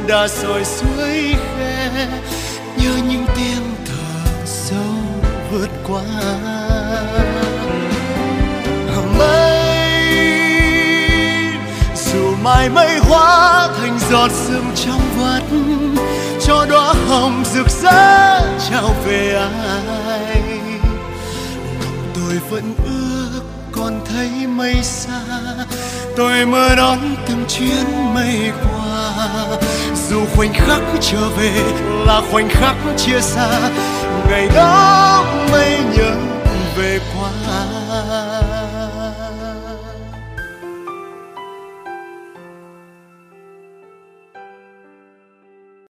đã sỏi suối khe, nhớ những tiếng thở sâu vượt qua. Mây dù mai mây hóa thành giọt sương trong vắt, cho đóa hồng rực rỡ trao về ai. Lòng tôi vẫn ước còn thấy mây xa, tôi mơ đón từng chuyến mây qua. Dù khoảnh khắc trở về là khoảnh khắc chia xa, ngày đó mây nhớ về qua.